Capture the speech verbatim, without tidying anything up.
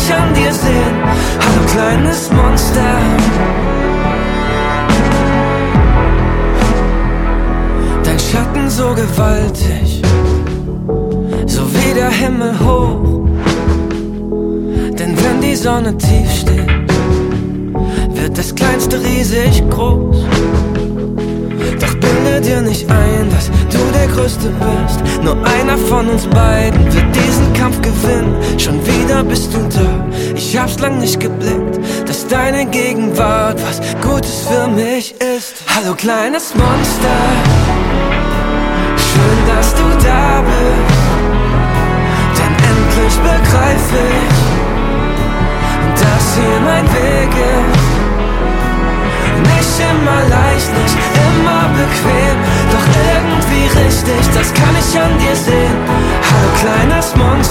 ich an dir sehen. Hallo kleines Monster. Dein Schatten so gewaltig, so wie der Himmel hoch. Denn wenn die Sonne tief steht, wird das Kleinste riesig groß. Doch bilde dir nicht ein, dass du der Größte bist. Nur einer von uns beiden wird diesen Kampf gewinnen. Schon wieder bist du da, ich hab's lang nicht geblickt, dass deine Gegenwart was Gutes für mich ist. Hallo kleines Monster, schön, dass du da bist. Denn endlich begreif ich, dass hier mein Weg ist. Nicht immer leicht, nicht immer bequem, doch irgendwie richtig, das kann ich an dir sehen. Hallo kleines Monster.